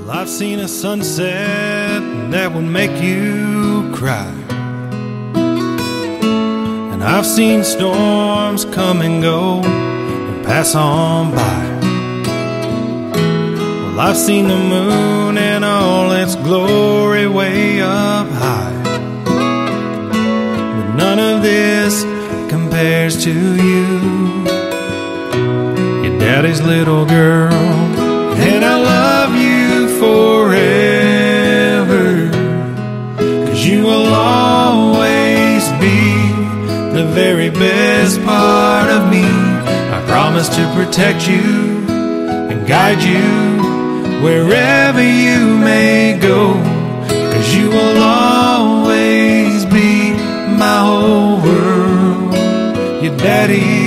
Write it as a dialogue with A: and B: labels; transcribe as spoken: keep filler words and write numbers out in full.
A: I've seen a sunset that would make you cry, and I've seen storms come and go and pass on by. Well, I've seen the moon in all its glory way up high, but none of this compares to you, your daddy's little girl. And I love you forever, 'cause you will always be the very best part of me. I promise to protect you and guide you wherever you may go, 'cause you will always be my whole world, your daddy.